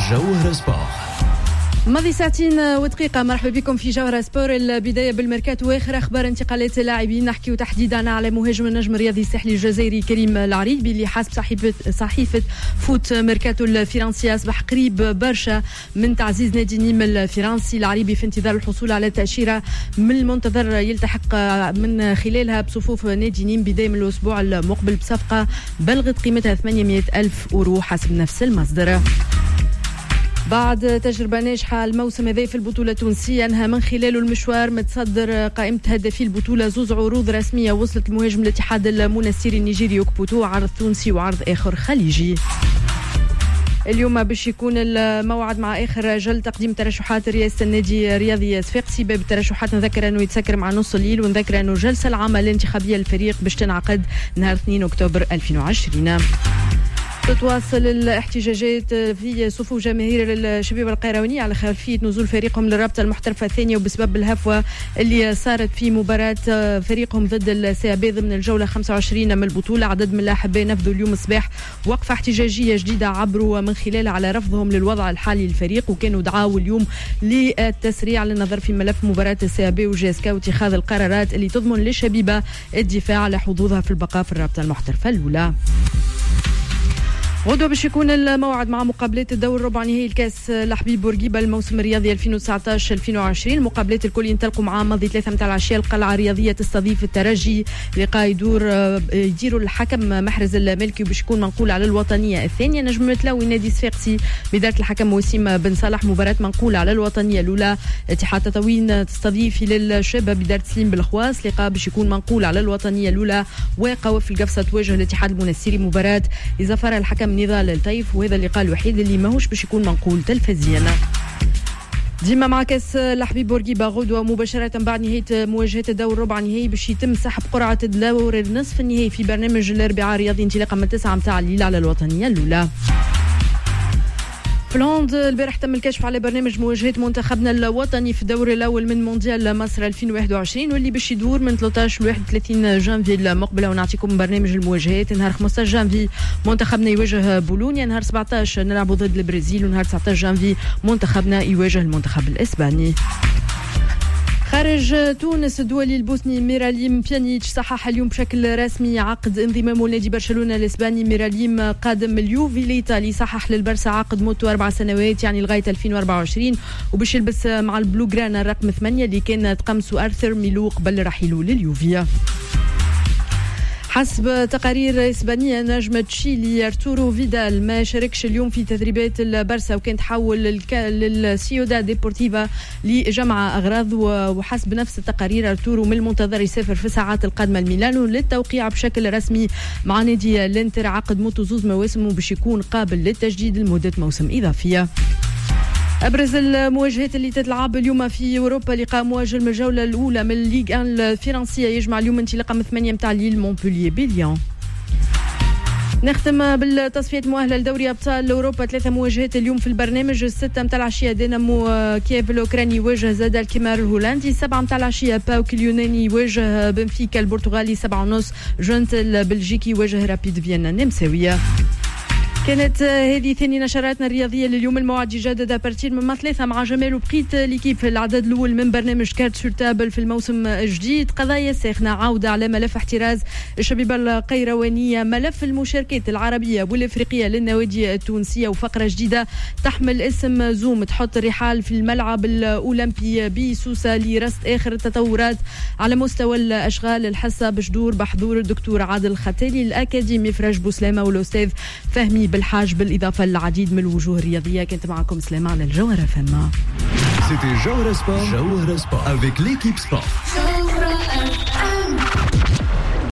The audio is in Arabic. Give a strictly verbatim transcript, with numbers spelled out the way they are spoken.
جوهرة سبور. ماضي ساعتين ودقيقة. مرحبا بكم في جوهرة سبور. البداية بالميركاتو واخر أخبار انتقالات اللاعبين. نحكيو تحديدا على مهاجم النجم الرياضي الساحلي الجزائري كريم العريبي اللي حسب صحيفة صحيفة فوت ميركاتو الفرنسية أصبح قريب برشا من تعزيز نادي نيم الفرنسي. العريبي في انتظار الحصول على تأشيرة من المنتظر يلتحق من خلالها بصفوف نادي نيم بداية من الأسبوع المقبل بصفقة بلغت قيمتها ثمانمائة ألف أورو حسب نفس المصدر. بعد تجربة ناجحة الموسم هذا في البطولة التونسية انهى من خلاله المشوار متصدر قائمة هدافي البطولة زوز عروض رسمية وصلت المهاجم الاتحاد المنستيري النيجيري يوكبوتو، عرض تونسي وعرض آخر خليجي. اليوم باش يكون الموعد مع اخر جل تقديم ترشحات رئاسه النادي الرياضي صفاقسي. باب الترشحات نذكر انه يتسكر مع نص الليل، ونذكر انه الجلسه العامه الانتخابيه للفريق باش تنعقد نهار اثنين أكتوبر ألفين وعشرين. تتواصل الاحتجاجات في صفوف جماهير الشباب القيرواني على خلفية نزول فريقهم للرابطة المحترفة الثانية وبسبب الهفوة اللي صارت في مباراة فريقهم ضد السيابي ضمن الجولة خمسة وعشرين من البطولة. عدد من اللاعبين نفذوا اليوم الصباح وقفة احتجاجية جديدة عبروا من خلالها على رفضهم للوضع الحالي للفريق، وكانوا دعاوا اليوم للتسريع للنظر في ملف مباراة السيابي وجاسكا واتخاذ القرارات اللي تضمن للشبيبة الدفاع على حظوظها في البقاء في الرابطة المحترفة الأولى. غدوة باش يكون الموعد مع مقابلات الدور ربع نهائي الكاس لحبيب بورقيبة الموسم الرياضي ألفين وتسعطاش ألفين وعشرين. المقابلات الكل ينطلقوا مع ماضي ثلاثة متاع العشية. القلعة الرياضية تستضيف الترجي، لقاء يدور يديروا الحكم محرز الملكي وباش يكون منقول على الوطنية الثانية. نجم متلوي نادي صفاقسي بإدارة الحكم وسيم بن صالح مباراة منقولة على الوطنية الأولى. اتحاد تطاوين تستضيف للشابة بإدارة سليم بالخواص، لقاء باش يكون منقول على الوطنية الأولى. وقوف القفصة تواجه الاتحاد المنستيري مباراة إذا فرى الحكم نضال الطيف، وهذا اللقاء الوحيد اللي ماهوش باش يكون منقول تلفزيا. ديما مع كاس لحبيب بورقيبة غدوة مباشرة بعد نهاية مواجهة الدور ربع نهائي باش يتم سحب قرعة الدور النصف النهائي في برنامج الأربعاء الرياضي انطلاقا من تسعة متاع الليل على الوطنية الأولى. في الهوند البارح تم الكشف على برنامج مواجهة منتخبنا الوطني في الدور الأول من مونديال مصر ألفين وواحد وعشرين واللي باش يدور من ثلاثة عشر ل واحد وثلاثين جانفي المقبلة. ونعطيكم برنامج المواجهات. نهار خمسة عشر جانفي منتخبنا يواجه بولونيا، نهار سبعة عشر نلعبوا ضد البرازيل، ونهار تسعة عشر جانفي منتخبنا يواجه المنتخب الإسباني. خارج تونس الدولي البوسني ميراليم بيانيتش صحح اليوم بشكل رسمي عقد انضمامه لنادي برشلونة الإسباني. ميراليم قادم اليوفي الإيطالي صحح للبرسا عقد مدته أربع سنوات يعني لغاية ألفين وأربعة وعشرين، وباش يلبس مع البلو جرانا الرقم ثمانية اللي كان تقمصه أرثر ميلو قبل رحيله لليوفيا. حسب تقارير إسبانية نجم تشيلي أرتورو فيدال ما شاركش اليوم في تدريبات البرسا، وكان تحول للسيودا ديبورتيفا لجمع أغراض. وحسب نفس التقارير أرتورو من المنتظر يسافر في الساعات القادمة لميلانو للتوقيع بشكل رسمي مع نادي الانتر عقد مدته زوز مواسم وباش يكون قابل للتجديد لمدة موسم إضافية. أبرز المواجهات اللي تتلعب اليوم في أوروبا: لقاء مواجه من الجولة الأولى من الليغ واحد الفرنسية يجمع اليوم انطلاقا من ثمانية متاع الليل مونبولييه بليون. نختم بالتصفيات المؤهله لدوري ابطال اوروبا. ثلاثه مواجهات اليوم في البرنامج: الستة متاع العشيه دينامو كييف الاوكراني يواجه زاد الكيمار الهولندي، سبعة متاع العشيه باوك اليوناني يواجه بنفيكا البرتغالي، سبعة ونص جونت البلجيكي يواجه رابيد فيينا النمساويه. كانت هذه ثاني نشراتنا الرياضية لليوم. الموعد يجدد أبارتير من ثلاثة مع جمال وبقيت ليكيب في العدد الأول من برنامج كارت سور تابل في الموسم الجديد. قضايا ساخنة، عودة على ملف احتراز الشبيبة القيروانية، ملف المشاركات العربية والإفريقية للنوادي التونسية، وفقرة جديدة تحمل اسم زوم تحط الرحال في الملعب الأولمبي بسوسة لرصد آخر التطورات على مستوى الأشغال الحصة بجدور بحضور الدكتور عادل الختالي الأكاديمي فرج بوسلامة والأستاذ فهمي بالحاج، بالإضافة للعديد من الوجوه الرياضية. كنت معكم سلامة على الجوهرة فما. C'était Jawhara Sport. Jawhara Sport avec l'équipe sport.